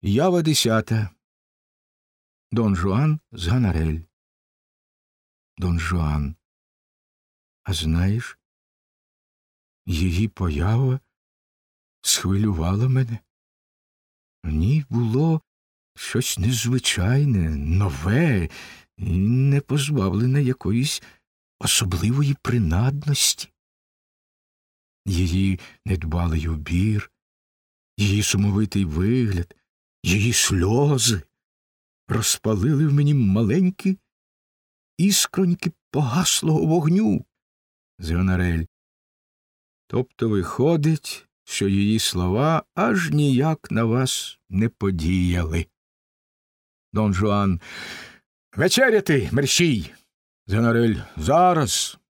Ява 10. Дон Жуан з Ганарель. Дон Жуан. А знаєш, її поява схвилювала мене. В ній було щось незвичайне, нове і не позбавлене якоїсь особливої принадності. Її недбалий убір, її сумовитий вигляд, її сльози розпалили в мені маленькі іскроньки погаслого вогню. З Ганарель. Тобто виходить, що її слова аж ніяк на вас не подіяли. Дон Жуан. Вечеряти, мерщій! З Ганарель. Зараз.